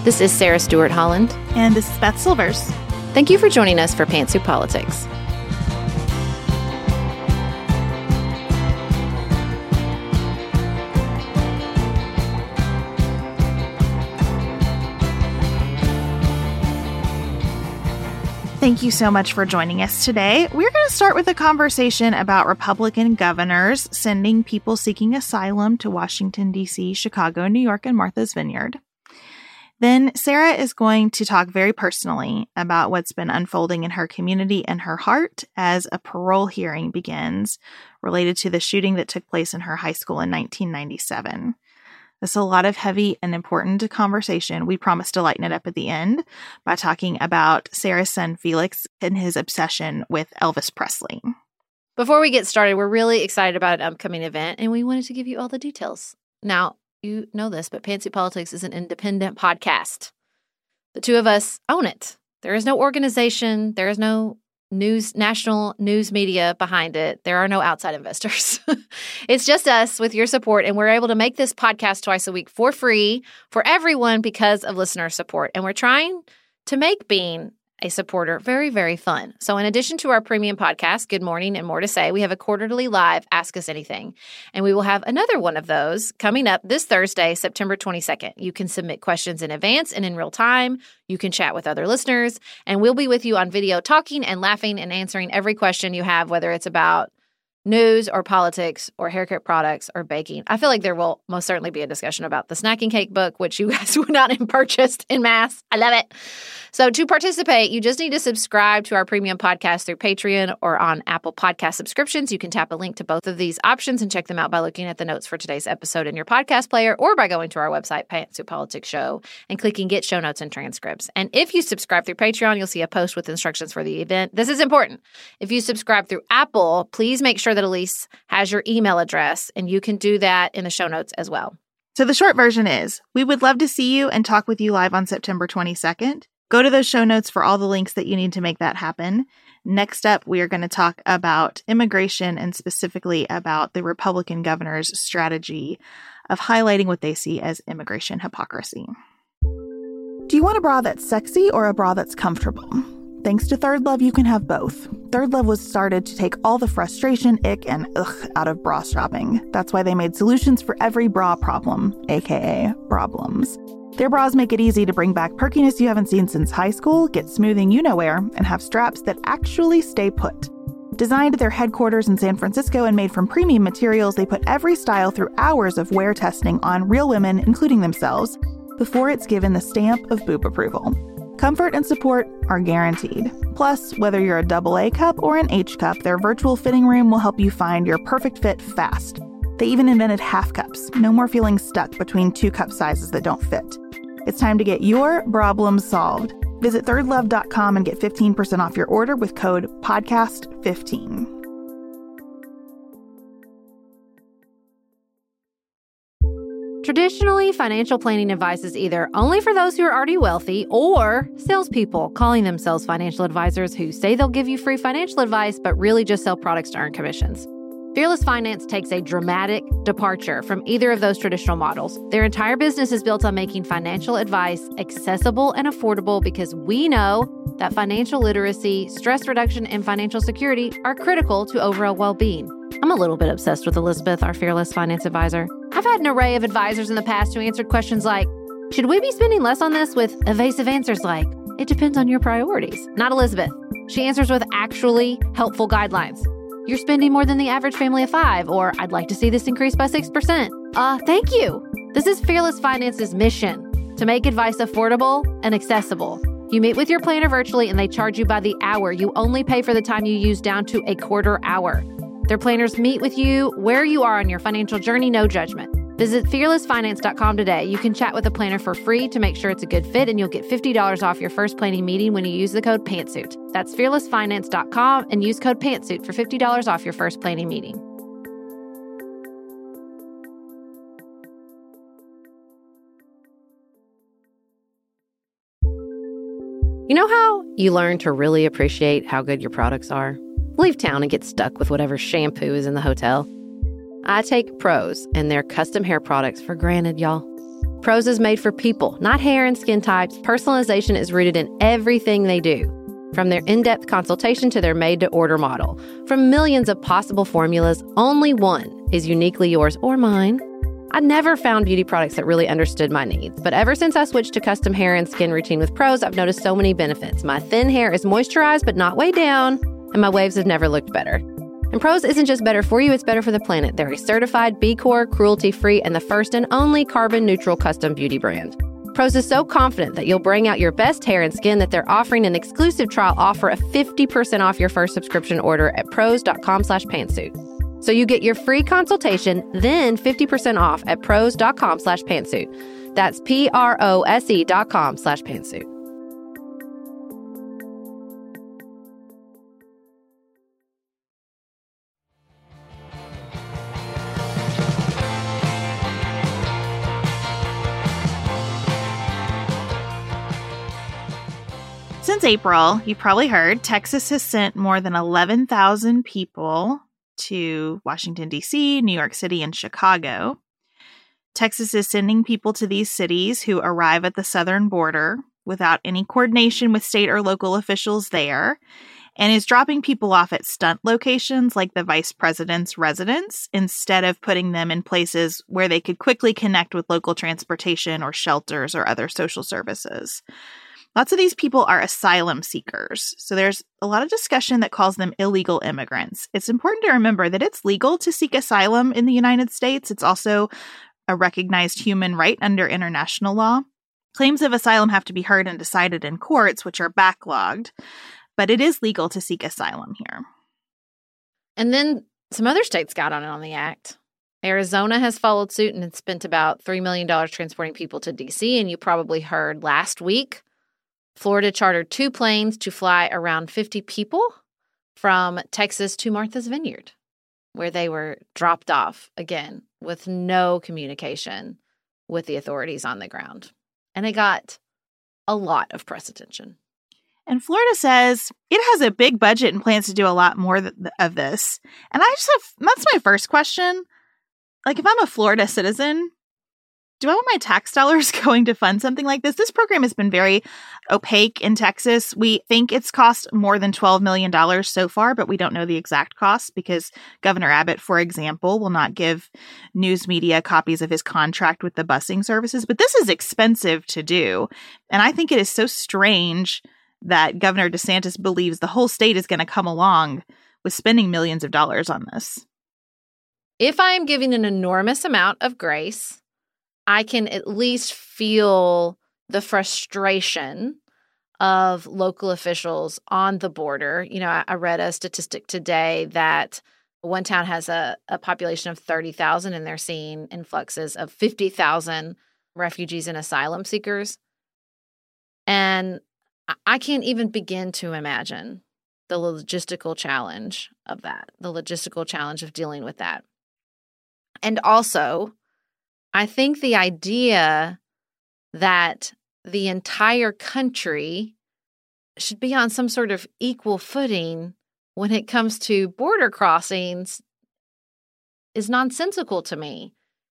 This is Sarah Stewart Holland. And this is Beth Silvers. Thank you for joining us for Pantsuit Politics. Thank you so much for joining us today. We're going to start with a conversation about Republican governors sending people seeking asylum to Washington, D.C., Chicago, New York, and Martha's Vineyard. Then Sarah is going to talk very personally about what's been unfolding in her community and her heart as a parole hearing begins related to the shooting that took place in her high school in 1997. It's a lot of heavy and important conversation. We promise to lighten it up at the end by talking about Sarah's son, Felix, and his obsession with Elvis Presley. Before we get started, we're really excited about an upcoming event, and we wanted to give you all the details. Now, you know this, but Pantsuit Politics is an independent podcast. The two of us own it. There is no organization. There is no national news media behind it. There are no outside investors. It's just us with your support, and we're able to make this podcast twice a week for free for everyone because of listener support. And we're trying to make being a supporter very, very fun. So in addition to our premium podcast, Good Morning and More to Say, we have a quarterly live Ask Us Anything. And we will have another one of those coming up this Thursday, September 22nd. You can submit questions in advance and in real time. You can chat with other listeners, and we'll be with you on video talking and laughing and answering every question you have, whether it's about news or politics or haircut products or baking. I feel like there will most certainly be a discussion about the snacking cake book, which you guys went out and purchased en masse. I love it. So to participate, you just need to subscribe to our premium podcast through Patreon or on Apple Podcast subscriptions. You can tap a link to both of these options and check them out by looking at the notes for today's episode in your podcast player or by going to our website, Pantsuit Politics Show, and clicking Get Show Notes and Transcripts. And if you subscribe through Patreon, you'll see a post with instructions for the event. This is important. If you subscribe through Apple, please make sure that Elise has your email address, and you can do that in the show notes as well. So the short version is, we would love to see you and talk with you live on September 22nd. Go to those show notes for all the links that you need to make that happen. Next up, we are going to talk about immigration and specifically about the Republican governor's strategy of highlighting what they see as immigration hypocrisy. Do you want a bra that's sexy or a bra that's comfortable? Thanks to Third Love, you can have both. Third Love was started to take all the frustration, ick, and ugh out of bra shopping. That's why they made solutions for every bra problem, aka problems. Their bras make it easy to bring back perkiness you haven't seen since high school, get smoothing you-know-where, and have straps that actually stay put. Designed at their headquarters in San Francisco and made from premium materials, they put every style through hours of wear testing on real women, including themselves, before it's given the stamp of boob approval. Comfort and support are guaranteed. Plus, whether you're a AA cup or an H cup, their virtual fitting room will help you find your perfect fit fast. They even invented half cups. No more feeling stuck between two cup sizes that don't fit. It's time to get your problem solved. Visit thirdlove.com and get 15% off your order with code PODCAST15. Traditionally, financial planning advice is either only for those who are already wealthy or salespeople calling themselves financial advisors who say they'll give you free financial advice but really just sell products to earn commissions. Fearless Finance takes a dramatic departure from either of those traditional models. Their entire business is built on making financial advice accessible and affordable because we know that financial literacy, stress reduction, and financial security are critical to overall well-being. I'm a little bit obsessed with Elizabeth, our Fearless Finance advisor. I've had an array of advisors in the past who answered questions like, should we be spending less on this, with evasive answers like, it depends on your priorities. Not Elizabeth. She answers with actually helpful guidelines. You're spending more than the average family of 5, or I'd like to see this increase by 6%. Thank you. This is Fearless Finance's mission, to make advice affordable and accessible. You meet with your planner virtually and they charge you by the hour. You only pay for the time you use down to a quarter hour. Their planners meet with you where you are on your financial journey, no judgment. Visit fearlessfinance.com today. You can chat with a planner for free to make sure it's a good fit, and you'll get $50 off your first planning meeting when you use the code PANTSUIT. That's fearlessfinance.com and use code PANTSUIT for $50 off your first planning meeting. You know how you learn to really appreciate how good your products are? Leave town and get stuck with whatever shampoo is in the hotel. I take Prose and their custom hair products for granted, y'all. Prose is made for people, not hair and skin types. Personalization is rooted in everything they do, from their in-depth consultation to their made-to-order model. From millions of possible formulas, only one is uniquely yours or mine. I never found beauty products that really understood my needs, but ever since I switched to custom hair and skin routine with Prose, I've noticed so many benefits. My thin hair is moisturized but not weighed down, and my waves have never looked better. And Prose isn't just better for you, it's better for the planet. They're a certified B Corp, cruelty-free, and the first and only carbon-neutral custom beauty brand. Prose is so confident that you'll bring out your best hair and skin that they're offering an exclusive trial offer of 50% off your first subscription order at prose.com/pantsuit. So you get your free consultation, then 50% off at prose.com/pantsuit. That's prose.com/pantsuit. Since April, you've probably heard, Texas has sent more than 11,000 people to Washington, D.C., New York City, and Chicago. Texas is sending people to these cities who arrive at the southern border without any coordination with state or local officials there, and is dropping people off at stunt locations like the vice president's residence instead of putting them in places where they could quickly connect with local transportation or shelters or other social services. Lots of these people are asylum seekers, so there's a lot of discussion that calls them illegal immigrants. It's important to remember that it's legal to seek asylum in the United States. It's also a recognized human right under international law. Claims of asylum have to be heard and decided in courts, which are backlogged, but it is legal to seek asylum here. And then some other states got on the act. Arizona has followed suit and has spent about $3 million transporting people to D.C., and you probably heard last week Florida chartered 2 planes to fly around 50 people from Texas to Martha's Vineyard, where they were dropped off, again, with no communication with the authorities on the ground. And it got a lot of press attention. And Florida says it has a big budget and plans to do a lot more of this. And that's my first question. Like, if I'm a Florida citizen, do I want my tax dollars going to fund something like this? This program has been very opaque in Texas. We think it's cost more than $12 million so far, but we don't know the exact cost because Governor Abbott, for example, will not give news media copies of his contract with the busing services. But this is expensive to do. And I think it is so strange that Governor DeSantis believes the whole state is going to come along with spending millions of dollars on this. If I am giving an enormous amount of grace, I can at least feel the frustration of local officials on the border. You know, I read a statistic today that one town has a population of 30,000 and they're seeing influxes of 50,000 refugees and asylum seekers. And I can't even begin to imagine the logistical challenge of that, the logistical challenge of dealing with that. And also, I think the idea that the entire country should be on some sort of equal footing when it comes to border crossings is nonsensical to me.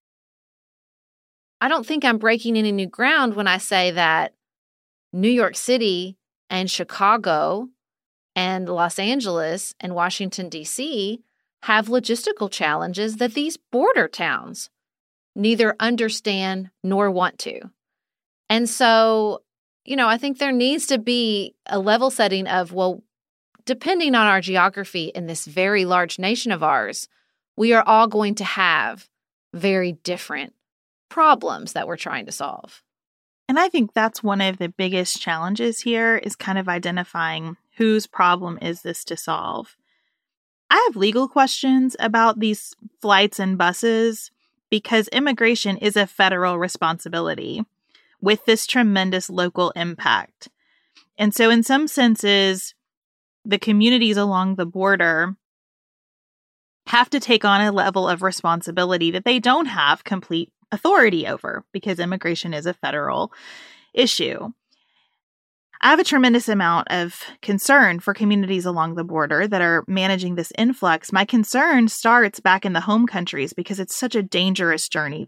I don't think I'm breaking any new ground when I say that New York City and Chicago and Los Angeles and Washington, D.C. have logistical challenges that these border towns neither understand nor want to. And so, you know, I think there needs to be a level setting of, well, depending on our geography in this very large nation of ours, we are all going to have very different problems that we're trying to solve. And I think that's one of the biggest challenges here is kind of identifying whose problem is this to solve. I have legal questions about these flights and buses because immigration is a federal responsibility with this tremendous local impact. And so in some senses, the communities along the border have to take on a level of responsibility that they don't have complete authority over because immigration is a federal issue. I have a tremendous amount of concern for communities along the border that are managing this influx. My concern starts back in the home countries because it's such a dangerous journey that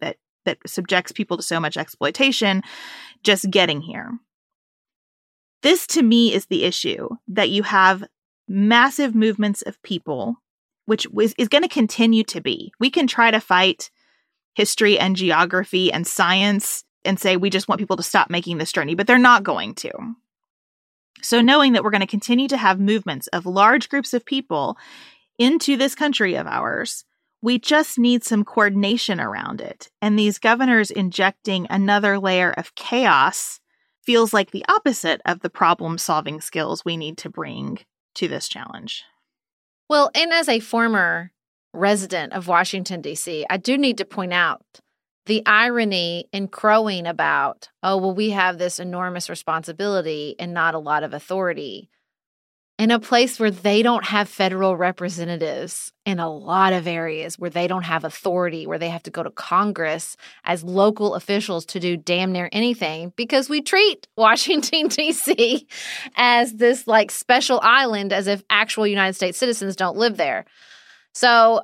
that subjects people to so much exploitation just getting here. This, to me, is the issue, that you have massive movements of people, which is going to continue to be. We can try to fight history and geography and science and say we just want people to stop making this journey, but they're not going to. So knowing that we're going to continue to have movements of large groups of people into this country of ours, we just need some coordination around it. And these governors injecting another layer of chaos feels like the opposite of the problem-solving skills we need to bring to this challenge. Well, and as a former resident of Washington, D.C., I do need to point out the irony in crowing about, oh, well, we have this enormous responsibility and not a lot of authority in a place where they don't have federal representatives, in a lot of areas where they don't have authority, where they have to go to Congress as local officials to do damn near anything, because we treat Washington, D.C. as this like special island, as if actual United States citizens don't live there. So,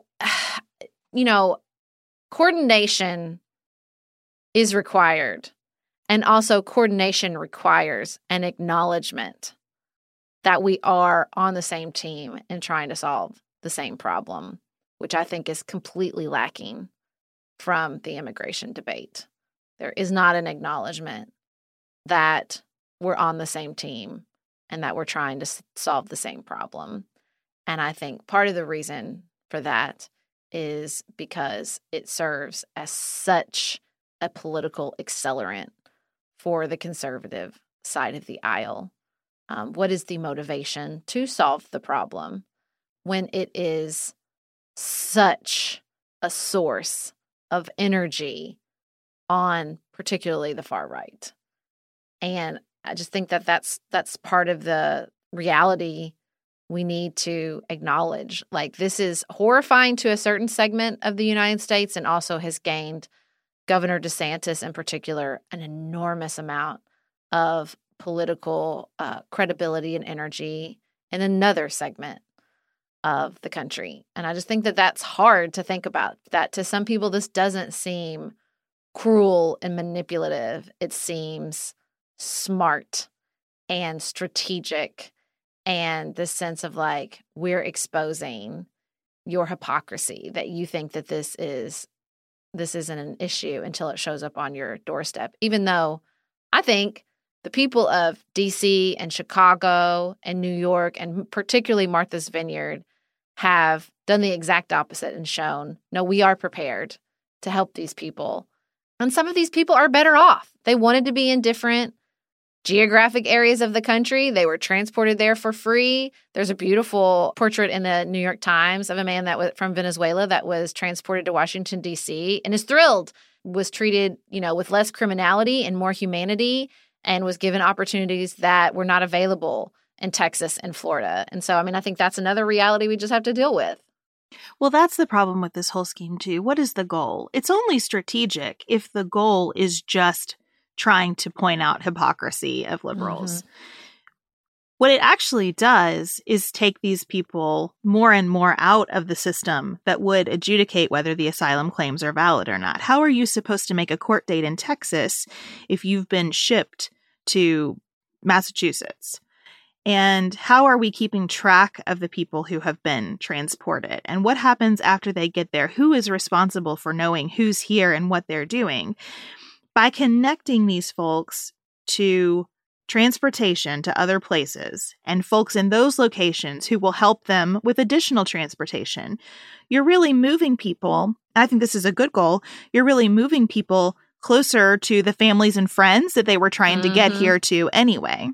coordination is required. And also coordination requires an acknowledgement that we are on the same team and trying to solve the same problem, which I think is completely lacking from the immigration debate. There is not an acknowledgement that we're on the same team and that we're trying to solve the same problem. And I think part of the reason for that is because it serves as such a political accelerant for the conservative side of the aisle. What is the motivation to solve the problem when it is such a source of energy on particularly the far right? And I just think that that's part of the reality we need to acknowledge. Like, this is horrifying to a certain segment of the United States and also has gained Governor DeSantis in particular an enormous amount of political credibility and energy in another segment of the country. And I just think that that's hard to think about, that to some people this doesn't seem cruel and manipulative. It seems smart and strategic, and this sense of like, we're exposing your hypocrisy, that you think that this isn't an issue until it shows up on your doorstep. Even though I think the people of D.C. and Chicago and New York, and particularly Martha's Vineyard, have done the exact opposite and shown, no, we are prepared to help these people. And some of these people are better off. They wanted to be in different geographic areas of the country. They were transported there for free. There's a beautiful portrait in the New York Times of a man that was from Venezuela that was transported to Washington, D.C. and is thrilled, was treated, with less criminality and more humanity, and was given opportunities that were not available in Texas and Florida. And so, I think that's another reality we just have to deal with. Well, that's the problem with this whole scheme, too. What is the goal? It's only strategic if the goal is just trying to point out hypocrisy of liberals. Mm-hmm. What it actually does is take these people more and more out of the system that would adjudicate whether the asylum claims are valid or not. How are you supposed to make a court date in Texas if you've been shipped to Massachusetts? And how are we keeping track of the people who have been transported? And what happens after they get there? Who is responsible for knowing who's here and what they're doing? By connecting these folks to transportation to other places and folks in those locations who will help them with additional transportation, you're really moving people. I think this is a good goal. You're really moving people closer to the families and friends that they were trying to get here to anyway.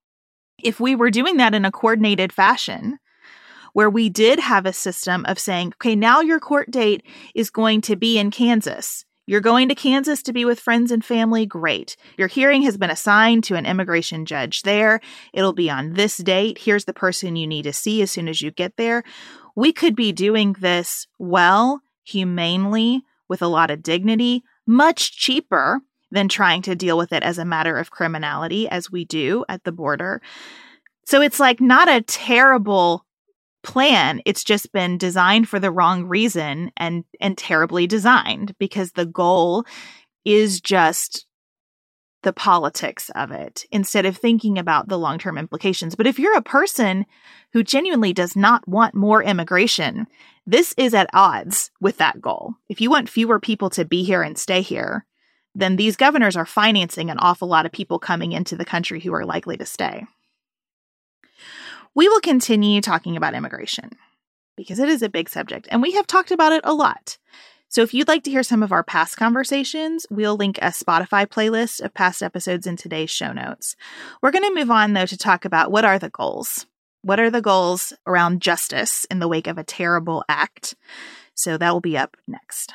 If we were doing that in a coordinated fashion, where we did have a system of saying, okay, now your court date is going to be in Kansas. You're going to Kansas to be with friends and family? Great. Your hearing has been assigned to an immigration judge there. It'll be on this date. Here's the person you need to see as soon as you get there. We could be doing this well, humanely, with a lot of dignity, much cheaper than trying to deal with it as a matter of criminality as we do at the border. So it's like not a terrible plan. It's just been designed for the wrong reason and terribly designed, because the goal is just the politics of it instead of thinking about the long-term implications. But if you're a person who genuinely does not want more immigration, this is at odds with that goal. If you want fewer people to be here and stay here, then these governors are financing an awful lot of people coming into the country who are likely to stay. We will continue talking about immigration because it is a big subject, and we have talked about it a lot. So if you'd like to hear some of our past conversations, we'll link a Spotify playlist of past episodes in today's show notes. We're going to move on, though, to talk about what are the goals. What are the goals around justice in the wake of a terrible act? So that will be up next.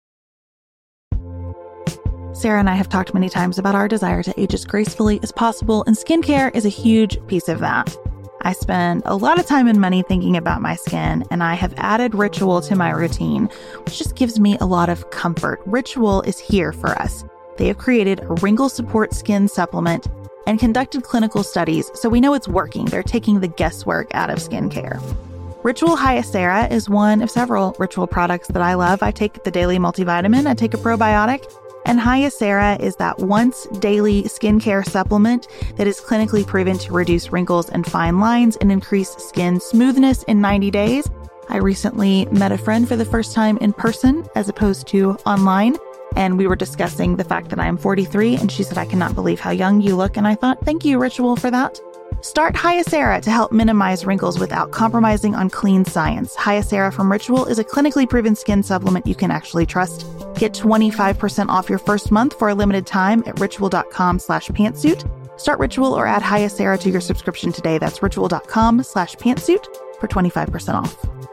Sarah and I have talked many times about our desire to age as gracefully as possible, and skincare is a huge piece of that. I spend a lot of time and money thinking about my skin, and I have added Ritual to my routine, which just gives me a lot of comfort. Ritual is here for us. They have created a wrinkle support skin supplement and conducted clinical studies, so we know it's working. They're taking the guesswork out of skincare. Ritual Hyacera is one of several Ritual products that I love. I take the daily multivitamin, I take a probiotic, and Hyacera is that once daily skincare supplement that is clinically proven to reduce wrinkles and fine lines and increase skin smoothness in 90 days. I recently met a friend for the first time in person as opposed to online, and we were discussing the fact that I am 43, and she said, "I cannot believe how young you look." And I thought, thank you, Ritual, for that. Start Hyacera to help minimize wrinkles without compromising on clean science. Hyacera from Ritual is a clinically proven skin supplement you can actually trust. Get 25% off your first month for a limited time at ritual.com/pantsuit. Start Ritual or add Hyacera to your subscription today. That's ritual.com/pantsuit for 25% off.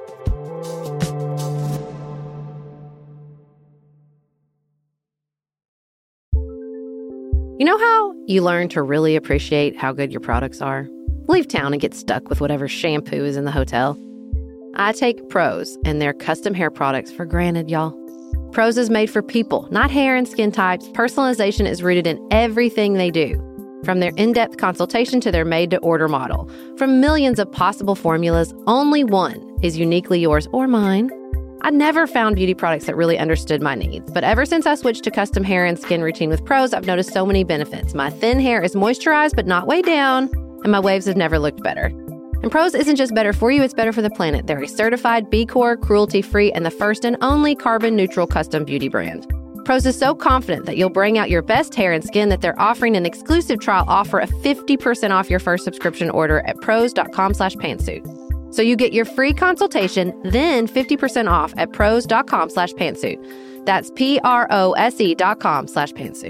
You know how you learn to really appreciate how good your products are? Leave town and get stuck with whatever shampoo is in the hotel. I take Prose and their custom hair products for granted, y'all. Prose is made for people, not hair and skin types. Personalization is rooted in everything they do. From their in-depth consultation to their made-to-order model. From millions of possible formulas, only one is uniquely yours or mine. I never found beauty products that really understood my needs, but ever since I switched to custom hair and skin routine with Prose, I've noticed so many benefits. My thin hair is moisturized but not weighed down, and my waves have never looked better. And Prose isn't just better for you, it's better for the planet. They're a certified B Corp, cruelty-free, and the first and only carbon-neutral custom beauty brand. Prose is so confident that you'll bring out your best hair and skin that they're offering an exclusive trial offer of 50% off your first subscription order at prose.com/pantsuit. So you get your free consultation, then 50% off at prose.com/pantsuit. That's prose.com/pantsuit.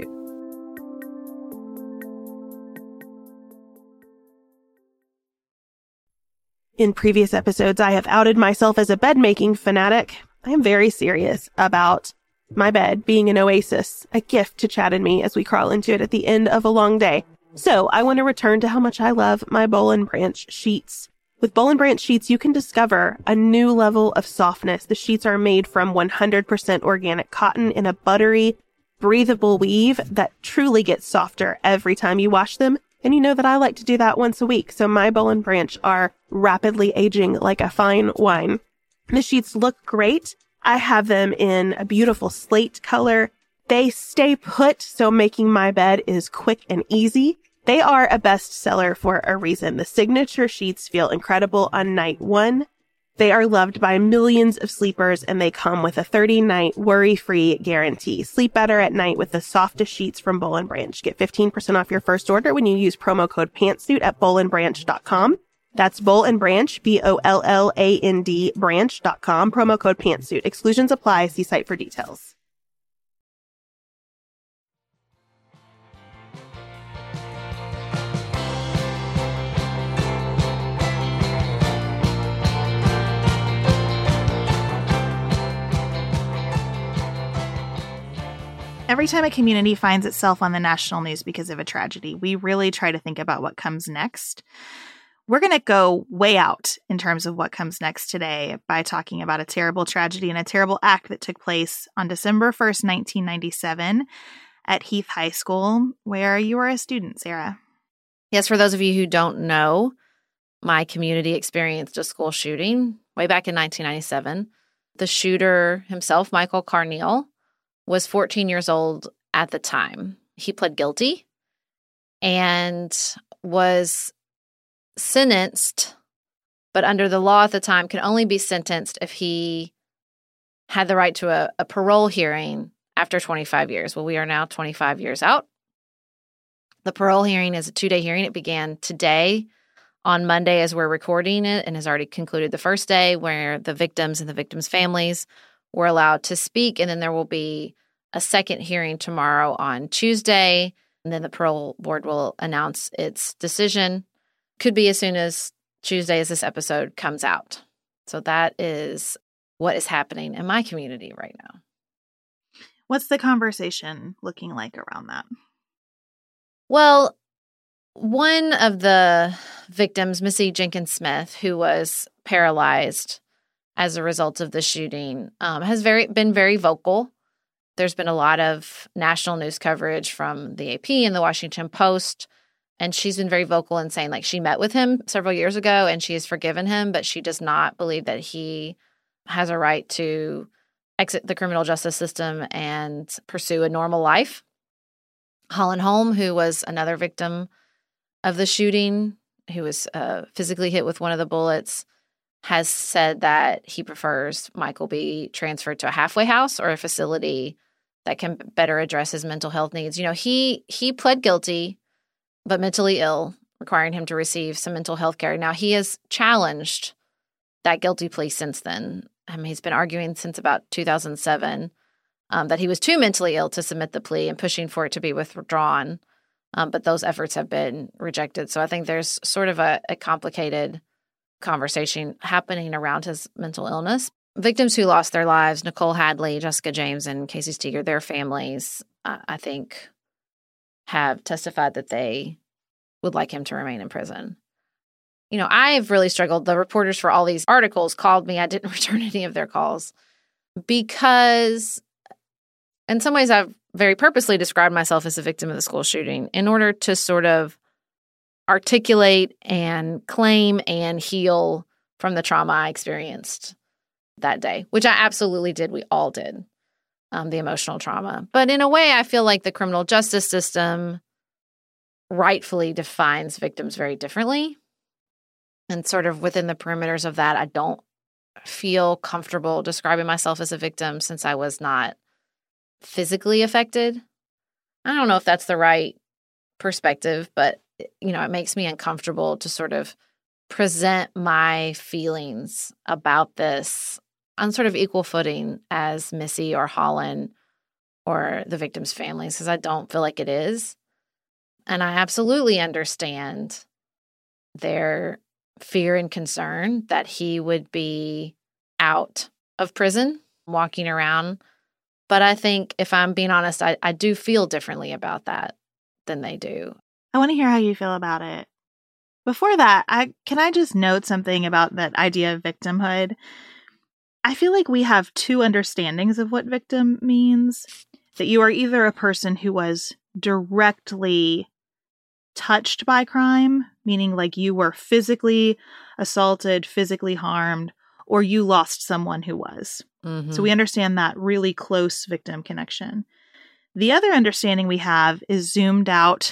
In previous episodes, I have outed myself as a bed-making fanatic. I am very serious about my bed being an oasis, a gift to Chad and me as we crawl into it at the end of a long day. So I want to return to how much I love my Boll & Branch sheets. With Boll & Branch sheets, you can discover a new level of softness. The sheets are made from 100% organic cotton in a buttery, breathable weave that truly gets softer every time you wash them. And you know that I like to do that once a week, so my Boll & Branch are rapidly aging like a fine wine. The sheets look great. I have them in a beautiful slate color. They stay put, so making my bed is quick and easy. They are a bestseller for a reason. The signature sheets feel incredible on night one. They are loved by millions of sleepers, and they come with a 30-night worry-free guarantee. Sleep better at night with the softest sheets from Boll & Branch. Get 15% off your first order when you use promo code PANTSUIT at bollandbranch.com. That's Boll & Branch, BOLLAND branch.com, promo code PANTSUIT. Exclusions apply. See site for details. Every time a community finds itself on the national news because of a tragedy, we really try to think about what comes next. We're going to go way out in terms of what comes next today by talking about a terrible tragedy and a terrible act that took place on December 1st, 1997 at Heath High School, where you were a student, Sarah. Yes, for those of you who don't know, my community experienced a school shooting way back in 1997. The shooter himself, Michael Carneal, was 14 years old at the time. He pled guilty and was sentenced, but under the law at the time could only be sentenced if he had the right to a parole hearing after 25 years. Well, we are now 25 years out. The parole hearing is a 2-day hearing. It began today on Monday as we're recording it and has already concluded the first day, where the victims and the victims' families were allowed to speak. And then there will be a second hearing tomorrow on Tuesday. And then the parole board will announce its decision. Could be as soon as Tuesday as this episode comes out. So that is what is happening in my community right now. What's the conversation looking like around that? Well, one of the victims, Missy Jenkins Smith, who was paralyzed as a result of the shooting, has been very vocal. There's been a lot of national news coverage from the AP and the Washington Post, and she's been very vocal in saying, like, she met with him several years ago and she has forgiven him, but she does not believe that he has a right to exit the criminal justice system and pursue a normal life. Holland Holm, who was another victim of the shooting, who was physically hit with one of the bullets, has said that he prefers Michael be transferred to a halfway house or a facility that can better address his mental health needs. You know, he pled guilty, but mentally ill, requiring him to receive some mental health care. Now, he has challenged that guilty plea since then. I mean, he's been arguing since about 2007 that he was too mentally ill to submit the plea and pushing for it to be withdrawn. But those efforts have been rejected. So I think there's sort of a complicated conversation happening around his mental illness. Victims who lost their lives, Nicole Hadley, Jessica James, and Casey Steger, their families, I think, have testified that they would like him to remain in prison. You know, I've really struggled. The reporters for all these articles called me. I didn't return any of their calls because in some ways I've very purposely described myself as a victim of the school shooting in order to sort of articulate and claim and heal from the trauma I experienced that day, which I absolutely did. We all did, the emotional trauma. But in a way, I feel like the criminal justice system rightfully defines victims very differently. And sort of within the perimeters of that, I don't feel comfortable describing myself as a victim since I was not physically affected. I don't know if that's the right perspective, but, you know, it makes me uncomfortable to sort of present my feelings about this on sort of equal footing as Missy or Holland or the victims' families, because I don't feel like it is. And I absolutely understand their fear and concern that he would be out of prison, walking around. But I think, if I'm being honest, I do feel differently about that than they do. I want to hear how you feel about it. Before that, can I just note something about that idea of victimhood? I feel like we have two understandings of what victim means. That you are either a person who was directly touched by crime, meaning like you were physically assaulted, physically harmed, or you lost someone who was. Mm-hmm. So we understand that really close victim connection. The other understanding we have is zoomed out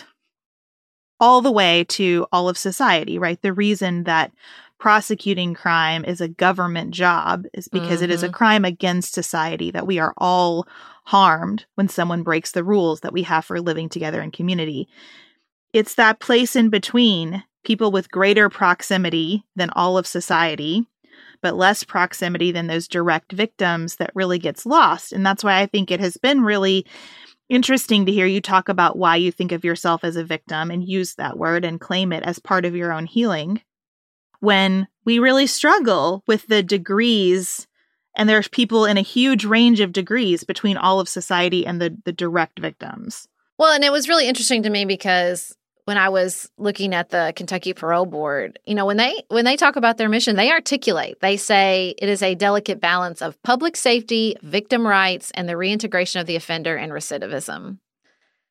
all the way to all of society, right? The reason that prosecuting crime is a government job is because it is a crime against society, that we are all harmed when someone breaks the rules that we have for living together in community. It's that place in between, people with greater proximity than all of society, but less proximity than those direct victims, that really gets lost. And that's why I think it has been really interesting to hear you talk about why you think of yourself as a victim and use that word and claim it as part of your own healing, when we really struggle with the degrees, and there's people in a huge range of degrees between all of society and the direct victims. Well, and it was really interesting to me because when I was looking at the Kentucky Parole Board, you know, when they talk about their mission, they articulate, they say it is a delicate balance of public safety, victim rights, and the reintegration of the offender and recidivism.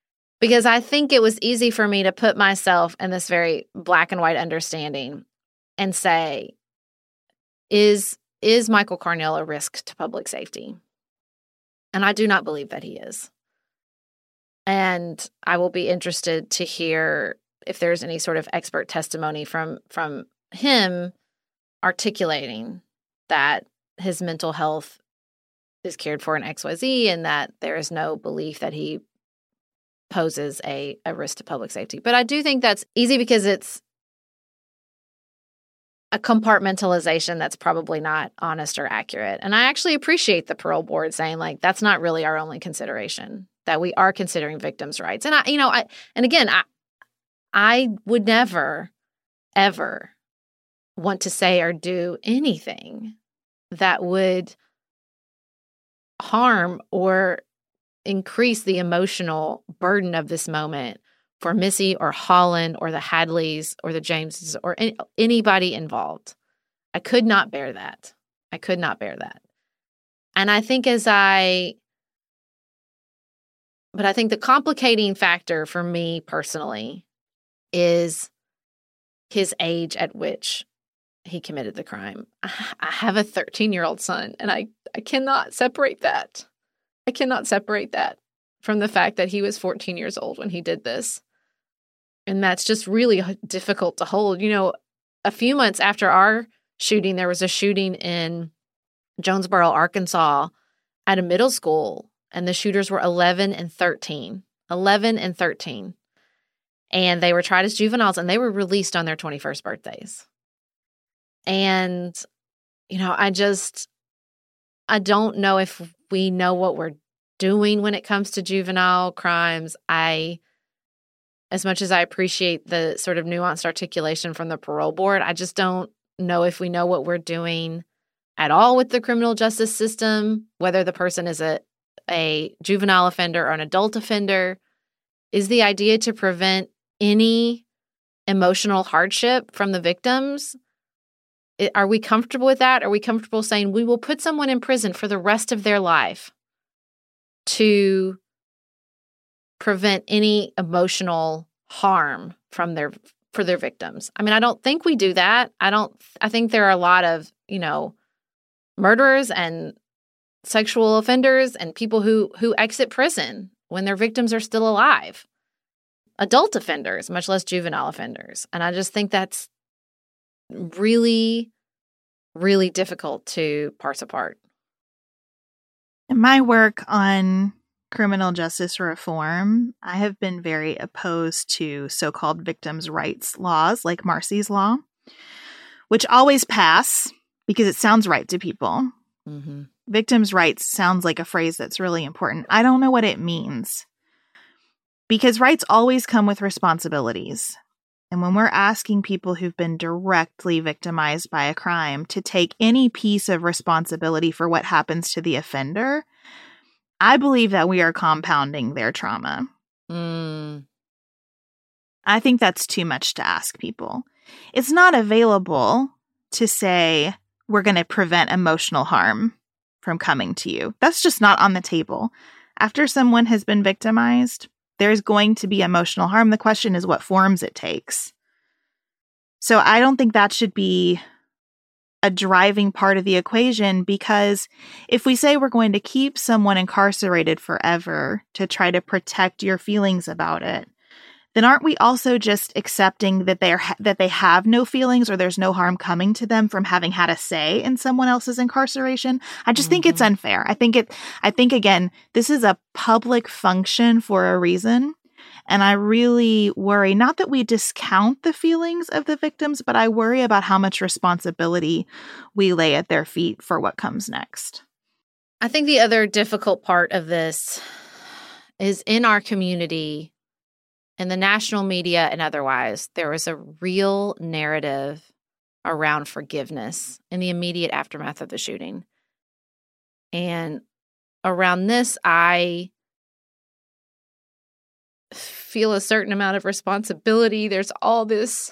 Because I think it was easy for me to put myself in this very black and white understanding. and say, is Michael Carnell a risk to public safety? And I do not believe that he is. And I will be interested to hear if there's any sort of expert testimony from him articulating that his mental health is cared for in XYZ and that there is no belief that he poses a risk to public safety. But I do think that's easy because it's a compartmentalization that's probably not honest or accurate. And I actually appreciate the parole board saying, like, that's not really our only consideration, that we are considering victims' rights. And I would never, ever want to say or do anything that would harm or increase the emotional burden of this moment for Missy or Holland or the Hadleys or the Jameses or anybody involved. I could not bear that. And I think but I think the complicating factor for me personally is his age at which he committed the crime. I have a 13-year-old son, and I cannot separate that. I cannot separate that from the fact that he was 14 years old when he did this. And that's just really difficult to hold. You know, a few months after our shooting, there was a shooting in Jonesboro, Arkansas at a middle school, and the shooters were 11 and 13. 11 and 13. And they were tried as juveniles, and they were released on their 21st birthdays. And, you know, I don't know if we know what we're doing when it comes to juvenile crimes. As much as I appreciate the sort of nuanced articulation from the parole board, I just don't know if we know what we're doing at all with the criminal justice system, whether the person is a juvenile offender or an adult offender. Is the idea to prevent any emotional hardship from the victims? Are we comfortable with that? Are we comfortable saying we will put someone in prison for the rest of their life to prevent any emotional harm for their victims? I mean, I don't think we do that. I think there are a lot of, you know, murderers and sexual offenders and people who exit prison when their victims are still alive. Adult offenders, much less juvenile offenders. And I just think that's really, really difficult to parse apart. In my work on criminal justice reform, I have been very opposed to so-called victims' rights laws like Marsy's Law, which always pass because it sounds right to people. Mm-hmm. Victims' rights sounds like a phrase that's really important. I don't know what it means because rights always come with responsibilities. And when we're asking people who've been directly victimized by a crime to take any piece of responsibility for what happens to the offender, I believe that we are compounding their trauma. I think that's too much to ask people. It's not available to say we're going to prevent emotional harm from coming to you. That's just not on the table. After someone has been victimized, there's going to be emotional harm. The question is what forms it takes. So I don't think that should be a driving part of the equation, because if we say we're going to keep someone incarcerated forever to try to protect your feelings about it, then aren't we also just accepting that they have no feelings or there's no harm coming to them from having had a say in someone else's incarceration? I just think it's unfair. I think again, this is a public function for a reason. And I really worry, not that we discount the feelings of the victims, but I worry about how much responsibility we lay at their feet for what comes next. I think the other difficult part of this is in our community, in the national media and otherwise, there was a real narrative around forgiveness in the immediate aftermath of the shooting. And around this, I feel a certain amount of responsibility. There's all this,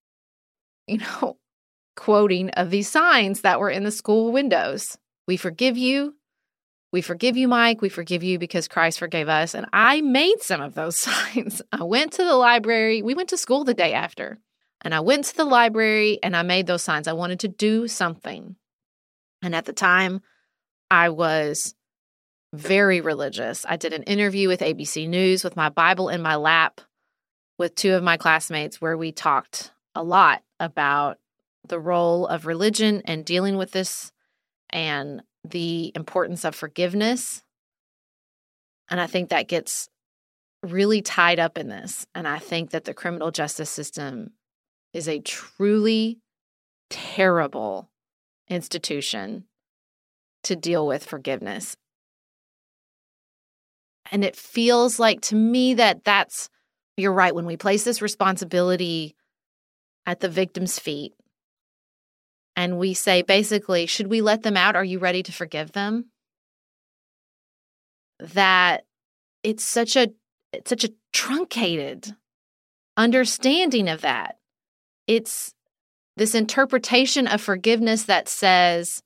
quoting of these signs that were in the school windows. We forgive you. We forgive you, Mike. We forgive you because Christ forgave us. And I made some of those signs. I went to the library. We went to school the day after. And I went to the library and I made those signs. I wanted to do something. And at the time, I was very religious. I did an interview with ABC News with my Bible in my lap with two of my classmates where we talked a lot about the role of religion and dealing with this and the importance of forgiveness. And I think that gets really tied up in this. And I think that the criminal justice system is a truly terrible institution to deal with forgiveness. And it feels like to me that you're right, when we place this responsibility at the victim's feet and we say, basically, should we let them out? Are you ready to forgive them? That it's such a truncated understanding of that. It's this interpretation of forgiveness that says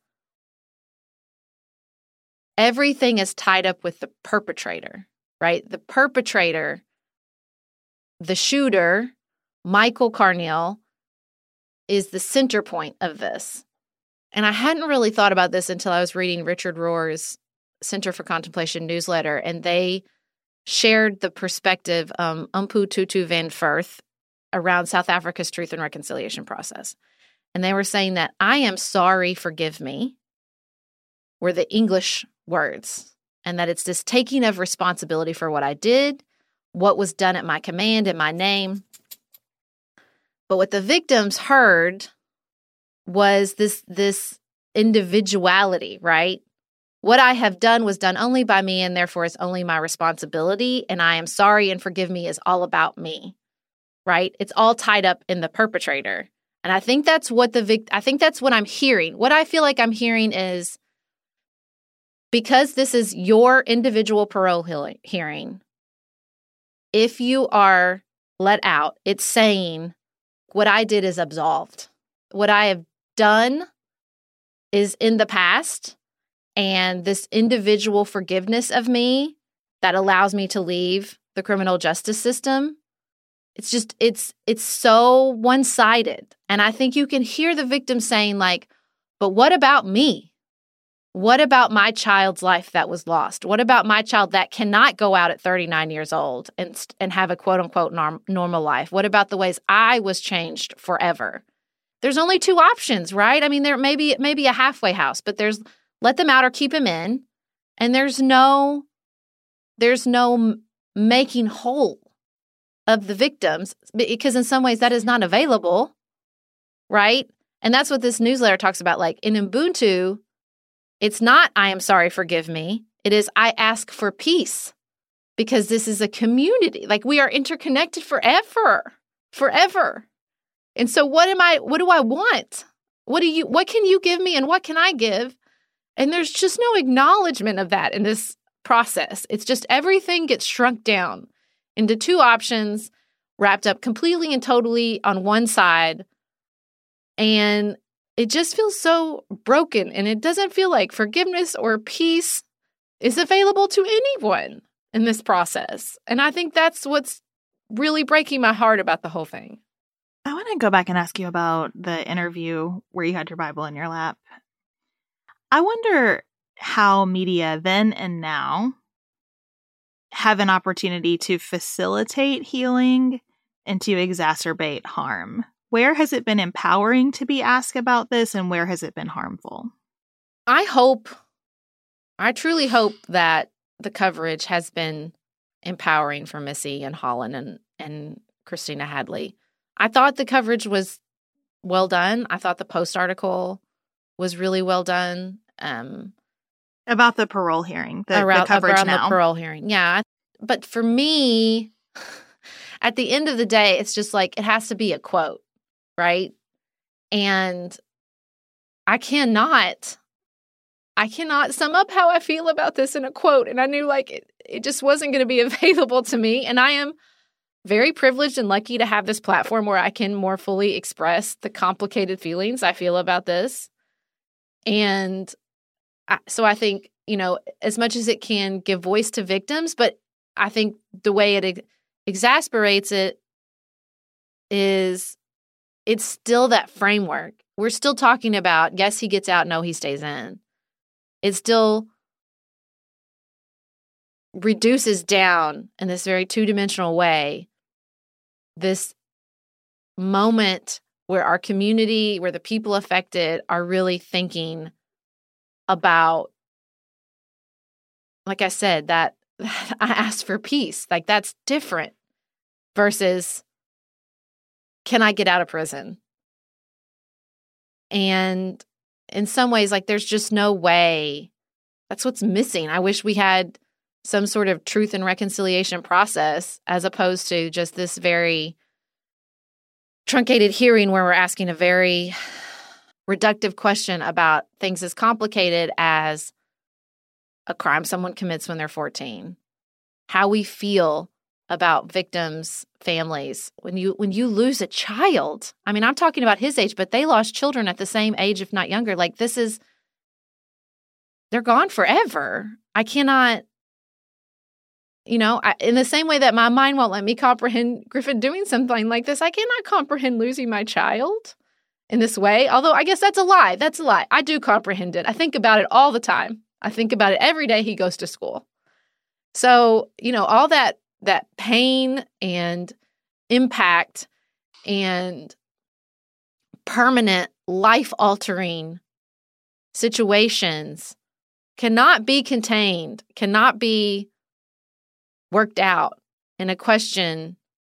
everything is tied up with the perpetrator, right? The perpetrator, the shooter, Michael Carneal, is the center point of this. And I hadn't really thought about this until I was reading Richard Rohr's Center for Contemplation newsletter, and they shared the perspective Umpu Tutu van Firth around South Africa's Truth and Reconciliation process. And they were saying that I am sorry, forgive me, were the English words, and that it's this taking of responsibility for what I did, what was done at my command in my name. But what the victims heard was this individuality, right? What I have done was done only by me, and therefore is only my responsibility. And I am sorry and forgive me is all about me, right? It's all tied up in the perpetrator. And I think that's what I think that's what I'm hearing. What I feel like I'm hearing is, because this is your individual parole hearing, if you are let out, it's saying what I did is absolved. What I have done is in the past, and this individual forgiveness of me that allows me to leave the criminal justice system, it's so one-sided. And I think you can hear the victim saying, like, but what about me? What about my child's life that was lost? What about my child that cannot go out at 39 years old and have a quote-unquote normal life? What about the ways I was changed forever? There's only two options, right? I mean, there may be a halfway house, but there's let them out or keep them in, and there's no making whole of the victims, because in some ways that is not available, right? And that's what this newsletter talks about. Like in Ubuntu, it's not, I am sorry, forgive me. It is, I ask for peace, because this is a community. Like, we are interconnected forever. And so what do I want? What can you give me and what can I give? And there's just no acknowledgement of that in this process. It's just everything gets shrunk down into two options, wrapped up completely and totally on one side. And it just feels so broken, and it doesn't feel like forgiveness or peace is available to anyone in this process. And I think that's what's really breaking my heart about the whole thing. I want to go back and ask you about the interview where you had your Bible in your lap. I wonder how media then and now have an opportunity to facilitate healing and to exacerbate harm. Where has it been empowering to be asked about this, and where has it been harmful? I truly hope that the coverage has been empowering for Missy and Holland and Christina Hadley. I thought the coverage was well done. I thought the Post article was really well done. About the parole hearing, the coverage around now. The parole hearing, yeah. But for me, at the end of the day, it's just like it has to be a quote, right? And I cannot sum up how I feel about this in a quote. And I knew like it just wasn't going to be available to me. And I am very privileged and lucky to have this platform where I can more fully express the complicated feelings I feel about this. And so I think, as much as it can give voice to victims, but I think the way it exasperates it is it's still that framework. We're still talking about, yes, he gets out, no, he stays in. It still reduces down in this very two-dimensional way this moment where our community, where the people affected are really thinking about, like I said, that I asked for peace. Like, that's different versus, can I get out of prison? And in some ways, like, there's just no way. That's what's missing. I wish we had some sort of truth and reconciliation process as opposed to just this very truncated hearing where we're asking a very reductive question about things as complicated as a crime someone commits when they're 14, how we feel about victims' families. When you lose a child, I mean, I'm talking about his age, but they lost children at the same age, if not younger. Like, they're gone forever. I cannot, in the same way that my mind won't let me comprehend Griffin doing something like this, I cannot comprehend losing my child in this way. Although I guess that's a lie. That's a lie. I do comprehend it. I think about it all the time. I think about it every day he goes to school. So, all that pain and impact and permanent life-altering situations cannot be contained, cannot be worked out in a question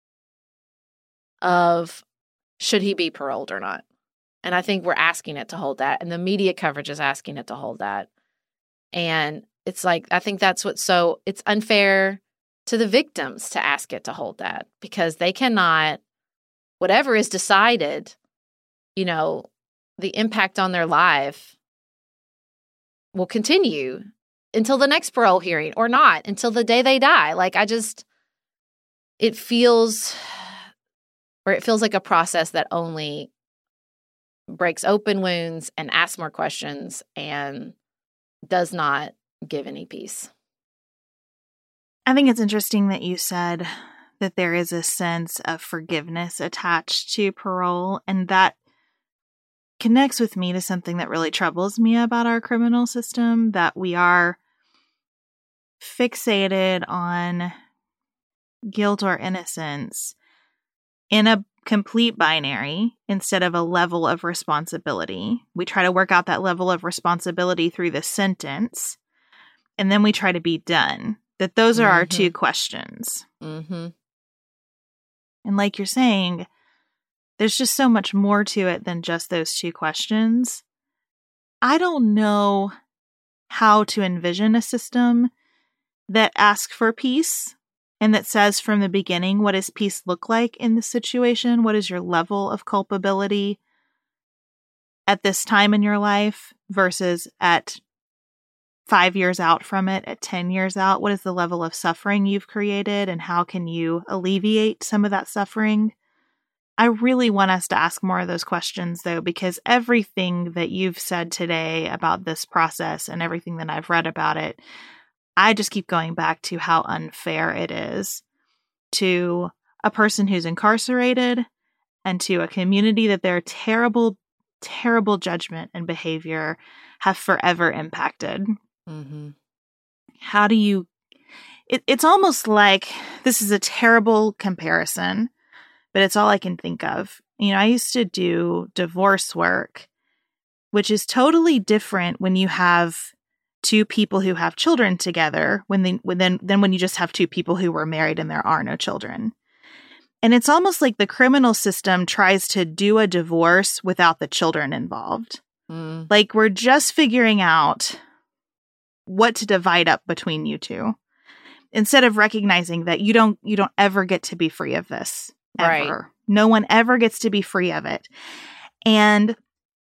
of should he be paroled or not. And I think we're asking it to hold that, and the media coverage is asking it to hold that. And it's like, I think that's it's unfair to the victims to ask it to hold that, because they cannot, whatever is decided, the impact on their life will continue until the next parole hearing or not, until the day they die. Like, it feels like a process that only breaks open wounds and asks more questions and does not give any peace. I think it's interesting that you said that there is a sense of forgiveness attached to parole, and that connects with me to something that really troubles me about our criminal system, that we are fixated on guilt or innocence in a complete binary instead of a level of responsibility. We try to work out that level of responsibility through the sentence, and then we try to be done. That those are our two questions. Mm-hmm. And like you're saying, there's just so much more to it than just those two questions. I don't know how to envision a system that asks for peace and that says from the beginning, what does peace look like in this situation? What is your level of culpability at this time in your life versus at 5 years out from it, at 10 years out? What is the level of suffering you've created, and how can you alleviate some of that suffering? I really want us to ask more of those questions, though, because everything that you've said today about this process and everything that I've read about it, I just keep going back to how unfair it is to a person who's incarcerated and to a community that their terrible, terrible judgment and behavior have forever impacted. Mm-hmm. How do you... It's almost like, this is a terrible comparison, but it's all I can think of. I used to do divorce work, which is totally different when you have two people who have children together than when you just have two people who were married and there are no children. And it's almost like the criminal system tries to do a divorce without the children involved. Mm. Like, we're just figuring out what to divide up between you two, instead of recognizing that you don't ever get to be free of this. Ever. Right. No one ever gets to be free of it. And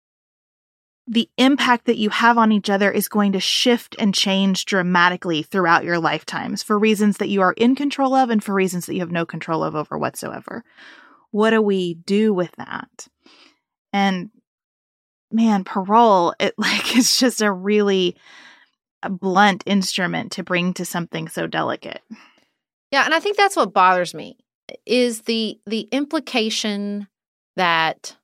the impact that you have on each other is going to shift and change dramatically throughout your lifetimes for reasons that you are in control of and for reasons that you have no control of over whatsoever. What do we do with that? And man, parole, it's just a really blunt instrument to bring to something so delicate. Yeah, and I think that's what bothers me is the implication that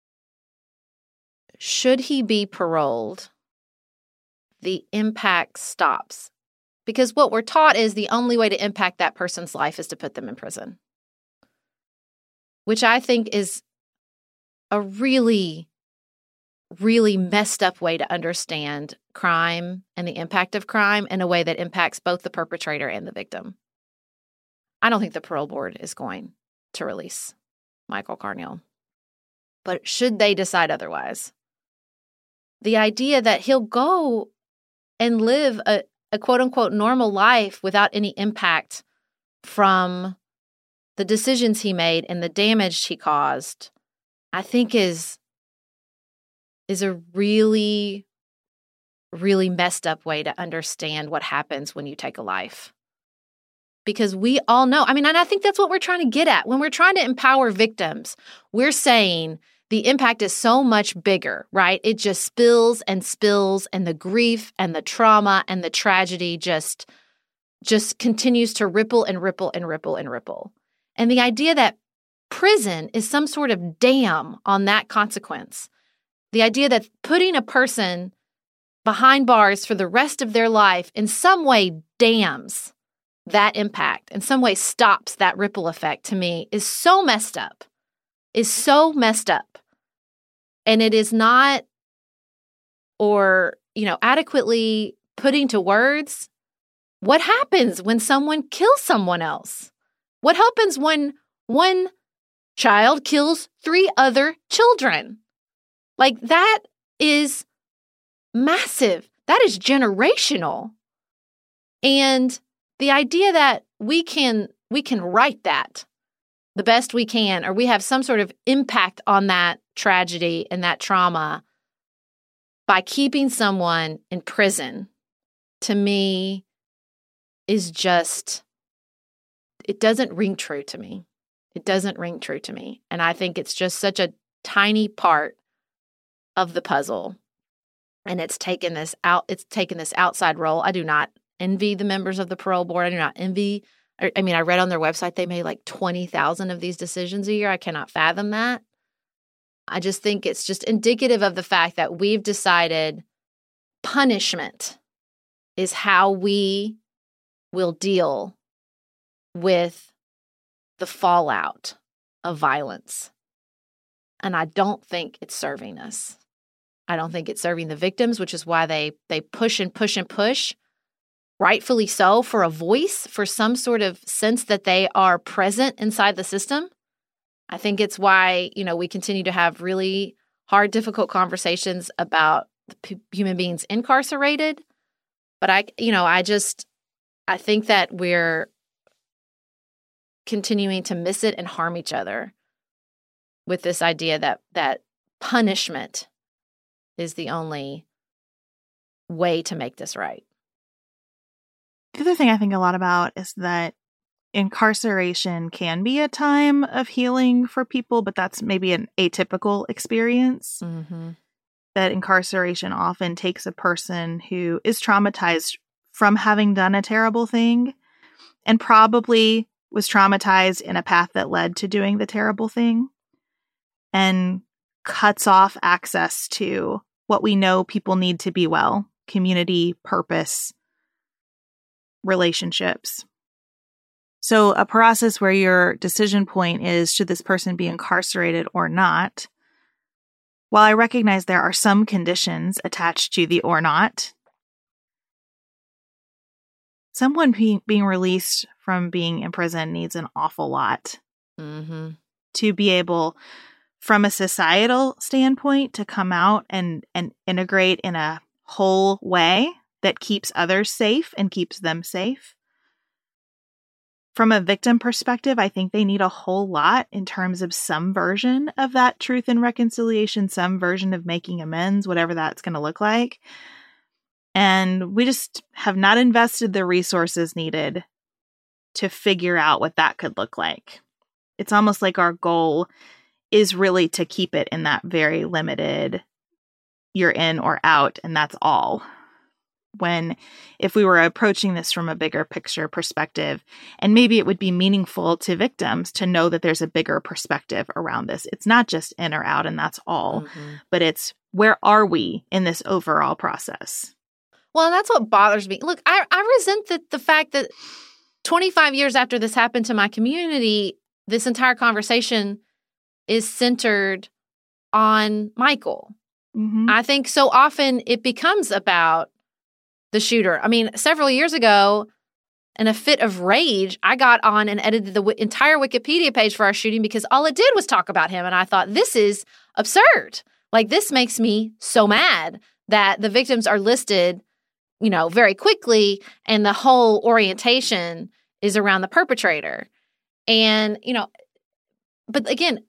should he be paroled, the impact stops. Because what we're taught is the only way to impact that person's life is to put them in prison, which I think is a really, really messed up way to understand crime and the impact of crime in a way that impacts both the perpetrator and the victim. I don't think the parole board is going to release Michael Carneal. But should they decide otherwise, the idea that he'll go and live a quote-unquote normal life without any impact from the decisions he made and the damage he caused, I think is a really, really messed up way to understand what happens when you take a life. Because we all know, and I think that's what we're trying to get at. When we're trying to empower victims, we're saying the impact is so much bigger, right? It just spills, and the grief and the trauma and the tragedy just continues to ripple and ripple and ripple and ripple. And the idea that prison is some sort of dam on that consequence, the idea that putting a person behind bars for the rest of their life in some way dams that impact, in some way stops that ripple effect, to me is so messed up, And it is not, adequately putting to words what happens when someone kills someone else. What happens when one child kills 3 other children? Like, that is massive. That is generational. And the idea that we can right that the best we can, or we have some sort of impact on that tragedy and that trauma by keeping someone in prison, to me, is just, it doesn't ring true to me. It doesn't ring true to me. And I think it's just such a tiny part of the puzzle. And it's taken this outside role. I do not envy the members of the parole board. I do not envy. I read on their website they made like 20,000 of these decisions a year. I cannot fathom that. I just think it's just indicative of the fact that we've decided punishment is how we will deal with the fallout of violence. And I don't think it's serving us. I don't think it's serving the victims, which is why they push and push and push, rightfully so, for a voice, for some sort of sense that they are present inside the system. I think it's why, we continue to have really hard, difficult conversations about human beings incarcerated. But I think that we're continuing to miss it and harm each other with this idea that punishment is the only way to make this right. The other thing I think a lot about is that incarceration can be a time of healing for people, but that's maybe an atypical experience. Mm-hmm. That incarceration often takes a person who is traumatized from having done a terrible thing and probably was traumatized in a path that led to doing the terrible thing and cuts off access to what we know people need to be well: community, purpose, relationships. So a process where your decision point is, should this person be incarcerated or not? While I recognize there are some conditions attached to the or not, someone being released from being in prison needs an awful lot to be able, from a societal standpoint, to come out and integrate in a whole way that keeps others safe and keeps them safe. From a victim perspective, I think they need a whole lot in terms of some version of that truth and reconciliation, some version of making amends, whatever that's going to look like. And we just have not invested the resources needed to figure out what that could look like. It's almost like our goal is really to keep it in that very limited, you're in or out, and that's all. if we were approaching this from a bigger picture perspective, and maybe it would be meaningful to victims to know that there's a bigger perspective around this. It's not just in or out and that's all, but it's where are we in this overall process? Well, and that's what bothers me. Look, I resent the fact that 25 years after this happened to my community, this entire conversation is centered on Michael. I think so often it becomes about the shooter. I mean, several years ago, in a fit of rage, I got on and edited the entire Wikipedia page for our shooting because all it did was talk about him. And I thought, this is absurd. Like, this makes me so mad that the victims are listed, very quickly, and the whole orientation is around the perpetrator. And, but again,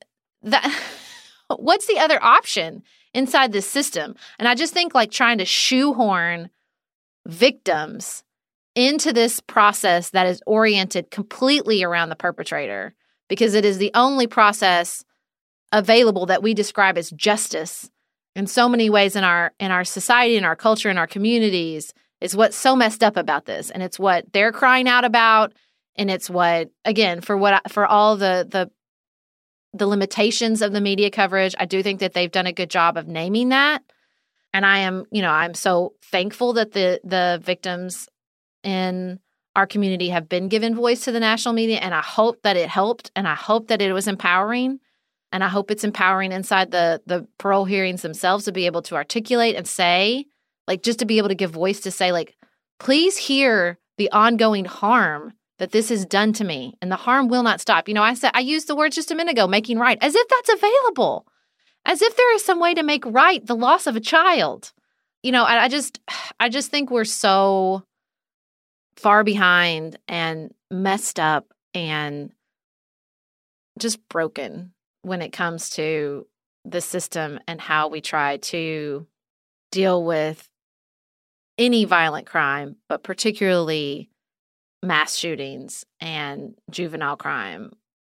what's the other option inside this system? And I just think trying to shoehorn victims into this process that is oriented completely around the perpetrator, because it is the only process available that we describe as justice in so many ways in our society, in our culture, in our communities, is what's so messed up about this. And it's what they're crying out about. And it's what, again, for all the limitations of the media coverage, I do think that they've done a good job of naming that. And I am, I'm so thankful that the victims in our community have been given voice to the national media. And I hope that it helped. And I hope that it was empowering. And I hope it's empowering inside the parole hearings themselves to be able to articulate and say, just to be able to give voice to say, please hear the ongoing harm that this has done to me. And the harm will not stop. I used the words just a minute ago, making right, as if that's available. As if there is some way to make right the loss of a child. I just think we're so far behind and messed up and just broken when it comes to the system and how we try to deal with any violent crime, but particularly mass shootings and juvenile crime.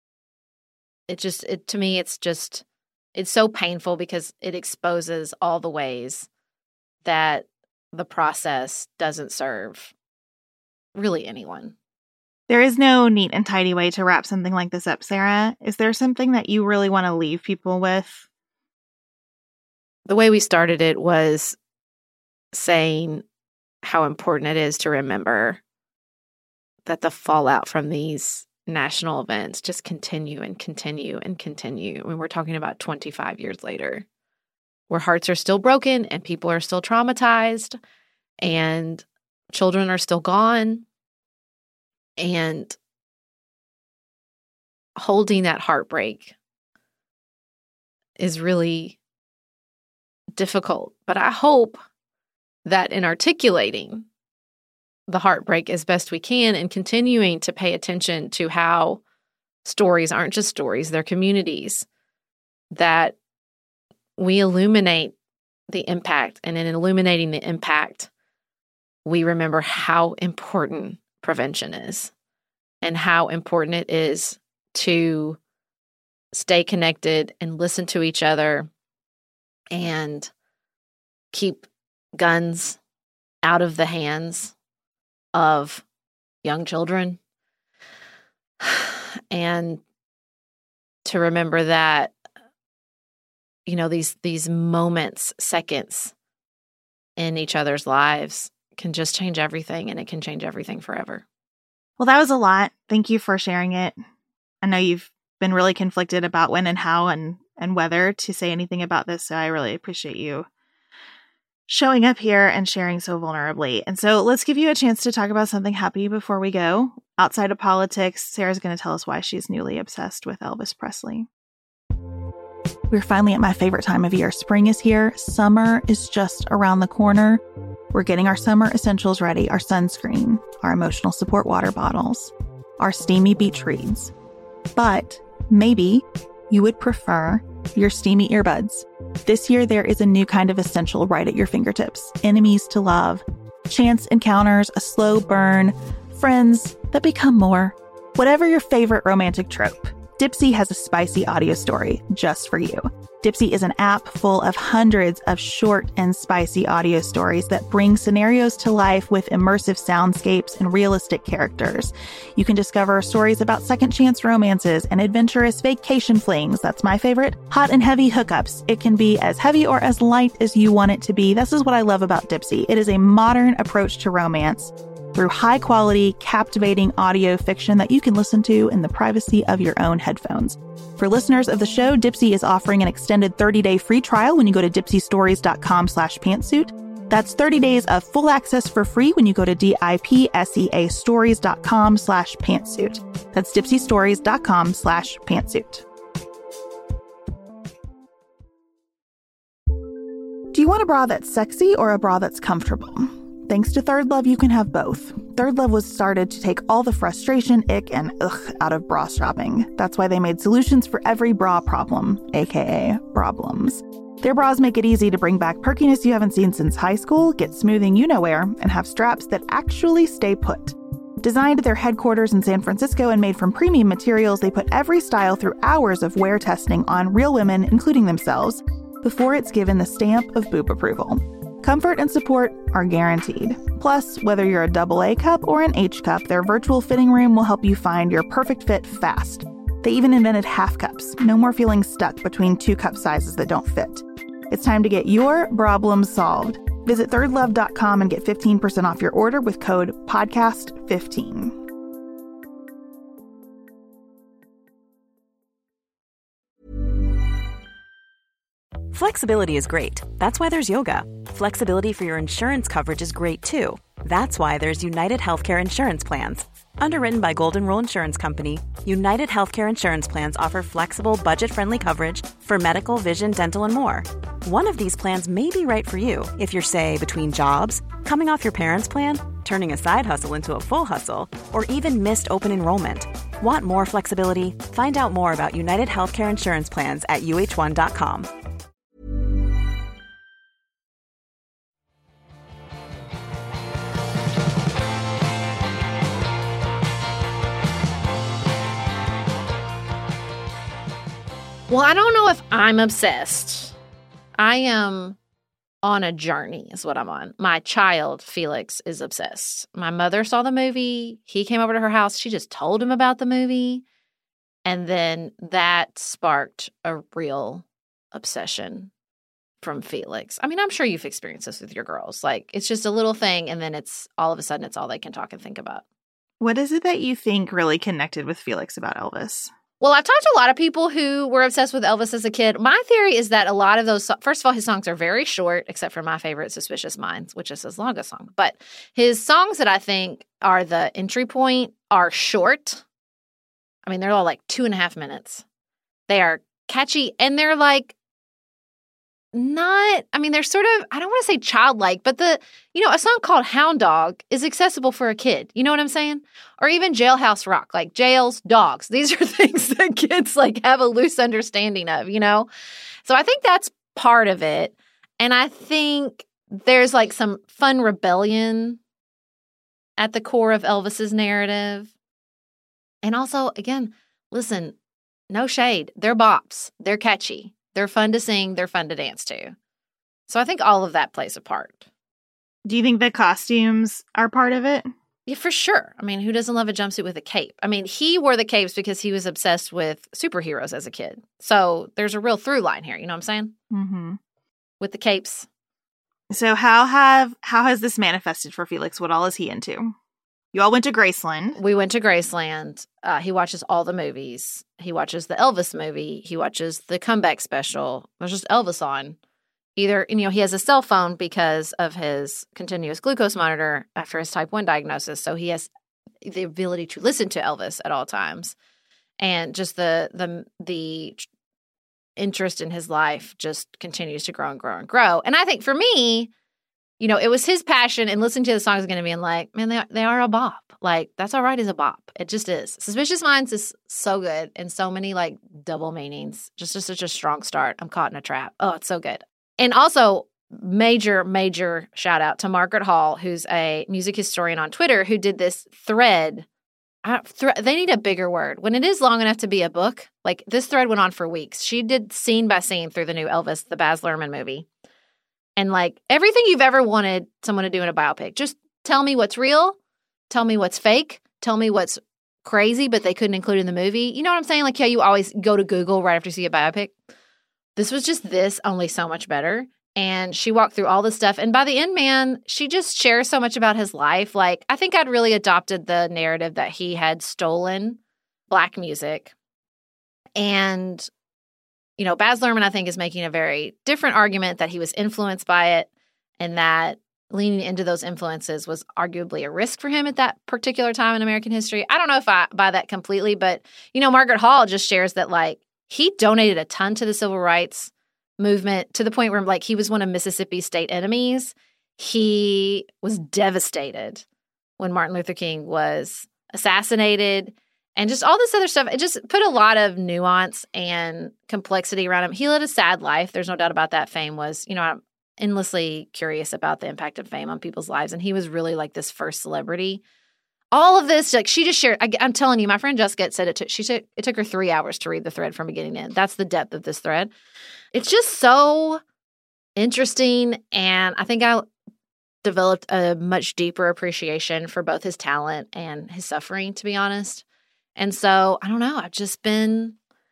To me, it's so painful because it exposes all the ways that the process doesn't serve really anyone. There is no neat and tidy way to wrap something like this up, Sarah. Is there something that you really want to leave people with? The way we started it was saying how important it is to remember that the fallout from these national events just continue and continue and continue. When we're talking about 25 years later, where hearts are still broken and people are still traumatized and children are still gone, and holding that heartbreak is really difficult. But I hope that in articulating the heartbreak as best we can and continuing to pay attention to how stories aren't just stories, they're communities, that we illuminate the impact. And in illuminating the impact, we remember how important prevention is and how important it is to stay connected and listen to each other and keep guns out of the hands of young children, and to remember that, these moments, seconds in each other's lives can just change everything, and it can change everything forever. Well, that was a lot. Thank you for sharing it. I know you've been really conflicted about when and how and whether to say anything about this, so I really appreciate you showing up here and sharing so vulnerably. And so let's give you a chance to talk about something happy before we go. Outside of politics, Sarah's going to tell us why she's newly obsessed with Elvis Presley. We're finally at my favorite time of year. Spring is here. Summer is just around the corner. We're getting our summer essentials ready, our sunscreen, our emotional support water bottles, our steamy beach reads. But maybe you would prefer your steamy earbuds. This year, there is a new kind of essential right at your fingertips. Enemies to love, chance encounters, a slow burn, friends that become more. Whatever your favorite romantic trope, Dipsea has a spicy audio story just for you. Dipsea is an app full of hundreds of short and spicy audio stories that bring scenarios to life with immersive soundscapes and realistic characters. You can discover stories about second chance romances and adventurous vacation flings. That's my favorite. Hot and heavy hookups. It can be as heavy or as light as you want it to be. This is what I love about Dipsea. It is a modern approach to romance through high-quality, captivating audio fiction that you can listen to in the privacy of your own headphones. For listeners of the show, Dipsea is offering an extended 30-day free trial when you go to dipseastories.com/pantsuit. That's 30 days of full access for free when you go to dipseastories.com/pantsuit. That's dipseastories.com/pantsuit. Do you want a bra that's sexy or a bra that's comfortable? Thanks to Third Love, you can have both. Third Love was started to take all the frustration, ick, and ugh out of bra shopping. That's why they made solutions for every bra problem, aka problems. Their bras make it easy to bring back perkiness you haven't seen since high school, get smoothing you-know-where, and have straps that actually stay put. Designed at their headquarters in San Francisco and made from premium materials, they put every style through hours of wear testing on real women, including themselves, before it's given the stamp of boob approval. Comfort and support are guaranteed. Plus, whether you're a AA cup or an H cup, their virtual fitting room will help you find your perfect fit fast. They even invented half cups. No more feeling stuck between two cup sizes that don't fit. It's time to get your problems solved. Visit thirdlove.com and get 15% off your order with code PODCAST15. Flexibility is great. That's why there's yoga. Flexibility for your insurance coverage is great too. That's why there's United Healthcare Insurance Plans. Underwritten by Golden Rule Insurance Company, United Healthcare Insurance Plans offer flexible, budget-friendly coverage for medical, vision, dental, and more. One of these plans may be right for you if you're, say, between jobs, coming off your parents' plan, turning a side hustle into a full hustle, or even missed open enrollment. Want more flexibility? Find out more about United Healthcare Insurance Plans at uh1.com. Well, I don't know if I'm obsessed. I am on a journey is what I'm on. My child, Felix, is obsessed. My mother saw the movie. He came over to her house. She just told him about the movie. And then that sparked a real obsession from Felix. I mean, I'm sure you've experienced this with your girls. Like, it's just a little thing, and then it's all of a sudden it's all they can talk and think about. What is it that you think really connected with Felix about Elvis? Well, I've talked to a lot of people who were obsessed with Elvis as a kid. My theory is that a lot of those, first of all, his songs are very short, except for my favorite, Suspicious Minds, which is his longest song. But his songs that I think are the entry point are short. I mean, they're all like 2.5 minutes. They are catchy, and they're like they're sort of, I don't want to say childlike, but a song called Hound Dog is accessible for a kid. You know what I'm saying? Or even Jailhouse Rock, like jails, dogs. These are things that kids like have a loose understanding of, you know? So I think that's part of it. And I think there's like some fun rebellion at the core of Elvis's narrative. And also, again, listen, no shade. They're bops. They're catchy. They're fun to sing. They're fun to dance to. So I think all of that plays a part. Do you think the costumes are part of it? Yeah, for sure. I mean, who doesn't love a jumpsuit with a cape? I mean, he wore the capes because he was obsessed with superheroes as a kid. So there's a real through line here. You know what I'm saying? Mm-hmm. With the capes. So how has this manifested for Felix? What all is he into? You all went to Graceland. We went to Graceland. He watches all the movies. He watches the Elvis movie. He watches the comeback special. There's just Elvis on. Either, he has a cell phone because of his continuous glucose monitor after his type 1 diagnosis. So he has the ability to listen to Elvis at all times. And just the interest in his life just continues to grow and grow and grow. And I think for me, it was his passion, and listening to the songs again and being like, man, they are a bop. Like, That's All Right is a bop. It just is. Suspicious Minds is so good, and so many like double meanings. Just such a strong start. I'm caught in a trap. Oh, it's so good. And also, major shout out to Margaret Hall, who's a music historian on Twitter, who did this thread. they need a bigger word. When it is long enough to be a book, like this thread went on for weeks. She did scene by scene through the new Elvis, the Baz Luhrmann movie. And like everything you've ever wanted someone to do in a biopic. Just tell me what's real. Tell me what's fake. Tell me what's crazy, but they couldn't include in the movie. You know what I'm saying? Like, yeah, you always go to Google right after you see a biopic. This was just this, only so much better. And she walked through all this stuff. And by the end, man, she just shares so much about his life. Like, I think I'd really adopted the narrative that he had stolen Black music. And, you know, Baz Luhrmann, I think, is making a very different argument that he was influenced by it and that leaning into those influences was arguably a risk for him at that particular time in American history. I don't know if I buy that completely, but, you know, Margaret Hall just shares that, like, he donated a ton to the civil rights movement to the point where, like, he was one of Mississippi's state enemies. He was devastated when Martin Luther King was assassinated and just all this other stuff. It just put a lot of nuance and complexity around him. He led a sad life. There's no doubt about that. Fame was, you know, I'm endlessly curious about the impact of fame on people's lives. And he was really like this first celebrity. All of this, like, she just shared. I'm telling you, my friend Jessica said it took her 3 hours to read the thread from beginning to end. That's the depth of this thread. It's just so interesting. And I think I developed a much deeper appreciation for both his talent and his suffering, to be honest. And so, I don't know, I've just been,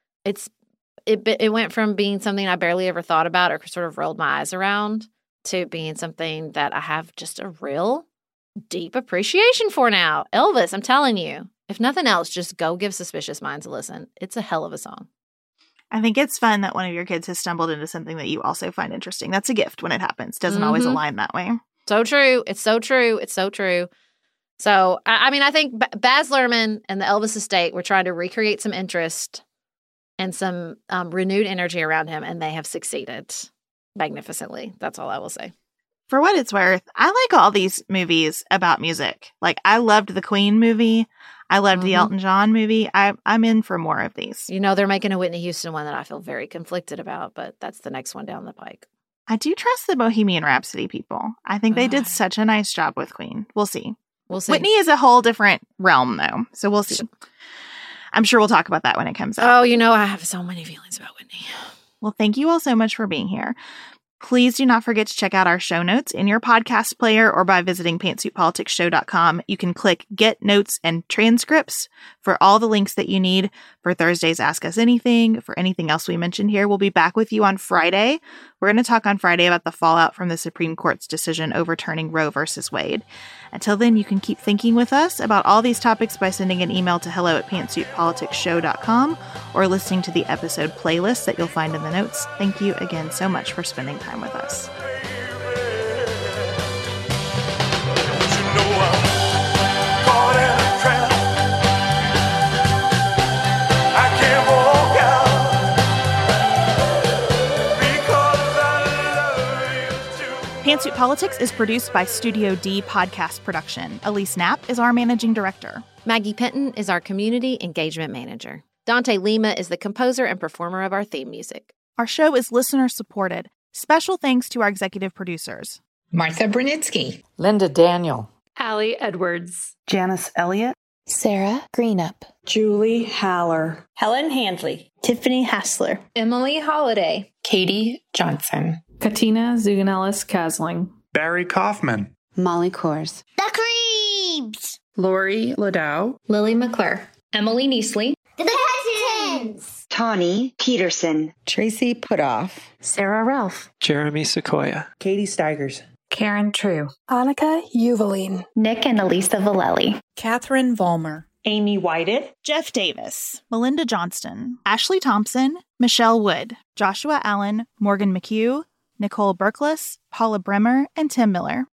it went from being something I barely ever thought about or sort of rolled my eyes around to being something that I have just a real deep appreciation for now. Elvis, I'm telling you, if nothing else, just go give Suspicious Minds a listen. It's a hell of a song. I think it's fun that one of your kids has stumbled into something that you also find interesting. That's a gift when it happens. Doesn't always align that way. So true. It's so true. It's so true. So, I mean, I think Baz Luhrmann and the Elvis estate were trying to recreate some interest and some renewed energy around him, and they have succeeded magnificently. That's all I will say. For what it's worth, I like all these movies about music. Like, I loved the Queen movie. I loved the Elton John movie. I'm in for more of these. You know, they're making a Whitney Houston one that I feel very conflicted about, but that's the next one down the pike. I do trust the Bohemian Rhapsody people. I think they did such a nice job with Queen. We'll see. We'll see. Whitney is a whole different realm, though. So we'll see. I'm sure we'll talk about that when it comes out. Oh, you know, I have so many feelings about Whitney. Well, thank you all so much for being here. Please do not forget to check out our show notes in your podcast player or by visiting pantsuitpoliticsshow.com. You can click Get Notes and Transcripts for all the links that you need for Thursday's Ask Us Anything, for anything else we mentioned here. We'll be back with you on Friday. We're going to talk on Friday about the fallout from the Supreme Court's decision overturning Roe versus Wade. Until then, you can keep thinking with us about all these topics by sending an email to hello@pantsuitpoliticsshow.com or listening to the episode playlist that you'll find in the notes. Thank you again so much for spending time with us. Pantsuit Politics is produced by Studio D Podcast Production. Elise Knapp is our managing director. Maggie Penton is our community engagement manager. Dante Lima is the composer and performer of our theme music. Our show is listener supported. Special thanks to our executive producers: Martha Brunitsky, Linda Daniel, Allie Edwards, Janice Elliott, Sarah Greenup, Julie Haller, Helen Handley, Tiffany Hassler, Emily Holiday, Katie Johnson, Katina Zuganellis-Kasling, Barry Kaufman, Molly Kors, The Creeps, Lori Ladow, Lily McClure, Emily Neasley, The Hesitons, Tawny Peterson, Tracy Putoff, Sarah Ralph, Jeremy Sequoia, Katie Steigers, Karen True, Annika Uvaline, Nick and Elisa Valelli, Catherine Vollmer, Amy Whited, Jeff Davis, Melinda Johnston, Ashley Thompson, Michelle Wood, Joshua Allen, Morgan McHugh, Nicole Berkless, Paula Bremer, and Tim Miller.